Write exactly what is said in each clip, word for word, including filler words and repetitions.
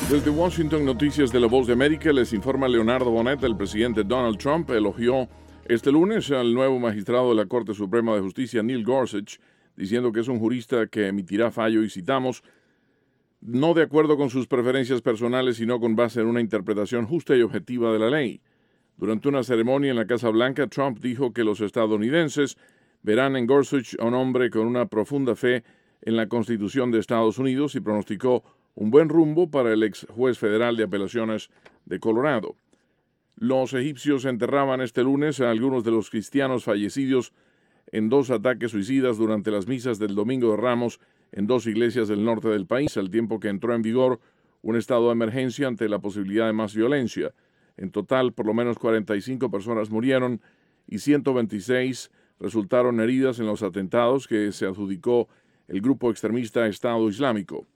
Desde Washington, Noticias de la Voz de América, les informa Leonardo Bonet. El presidente Donald Trump elogió este lunes al nuevo magistrado de la Corte Suprema de Justicia, Neil Gorsuch, diciendo que es un jurista que emitirá fallo, y citamos, no de acuerdo con sus preferencias personales, sino con base en una interpretación justa y objetiva de la ley. Durante una ceremonia en la Casa Blanca, Trump dijo que los estadounidenses verán en Gorsuch a un hombre con una profunda fe en la Constitución de Estados Unidos y pronosticó un buen rumbo para el ex juez federal de apelaciones de Colorado. Los egipcios enterraban este lunes a algunos de los cristianos fallecidos en dos ataques suicidas durante las misas del Domingo de Ramos en dos iglesias del norte del país, al tiempo que entró en vigor un estado de emergencia ante la posibilidad de más violencia. En total, por lo menos cuarenta y cinco personas murieron y ciento veintiséis resultaron heridas en los atentados que se adjudicó el grupo extremista Estado Islámico.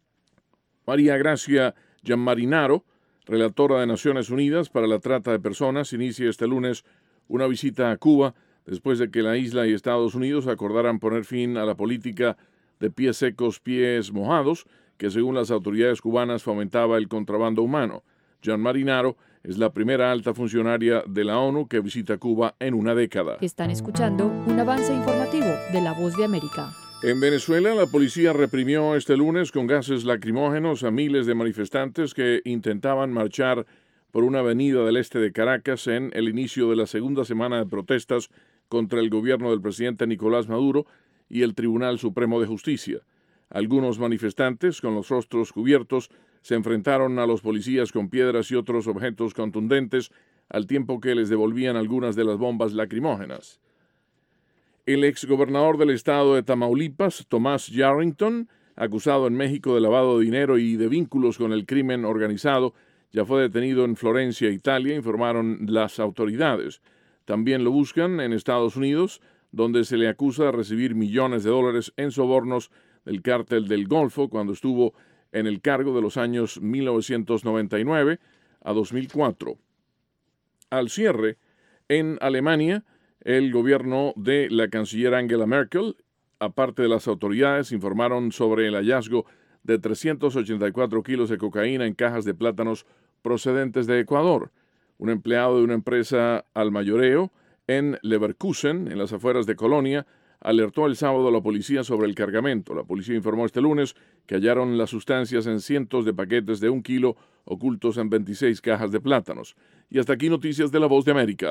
María Gracia Gianmarinaro, relatora de Naciones Unidas para la Trata de Personas, inicia este lunes una visita a Cuba después de que la isla y Estados Unidos acordaran poner fin a la política de pies secos, pies mojados, que según las autoridades cubanas fomentaba el contrabando humano. Gianmarinaro es la primera alta funcionaria de la ONU que visita Cuba en una década. Están escuchando un avance informativo de La Voz de América. En Venezuela, la policía reprimió este lunes con gases lacrimógenos a miles de manifestantes que intentaban marchar por una avenida del este de Caracas en el inicio de la segunda semana de protestas contra el gobierno del presidente Nicolás Maduro y el Tribunal Supremo de Justicia. Algunos manifestantes, con los rostros cubiertos, se enfrentaron a los policías con piedras y otros objetos contundentes, al tiempo que les devolvían algunas de las bombas lacrimógenas. El exgobernador del estado de Tamaulipas, Tomás Yarrington, acusado en México de lavado de dinero y de vínculos con el crimen organizado, ya fue detenido en Florencia, Italia, informaron las autoridades. También lo buscan en Estados Unidos, donde se le acusa de recibir millones de dólares en sobornos del cártel del Golfo cuando estuvo en el cargo de los años mil novecientos noventa y nueve a dos mil cuatro. Al cierre, en Alemania, el gobierno de la canciller Angela Merkel, aparte de las autoridades, informaron sobre el hallazgo de trescientos ochenta y cuatro kilos de cocaína en cajas de plátanos procedentes de Ecuador. Un empleado de una empresa al mayoreo en Leverkusen, en las afueras de Colonia, alertó el sábado a la policía sobre el cargamento. La policía informó este lunes que hallaron las sustancias en cientos de paquetes de un kilo ocultos en veintiséis cajas de plátanos. Y hasta aquí Noticias de la Voz de América.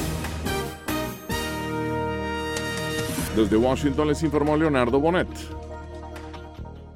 Desde Washington les informó Leonardo Bonet.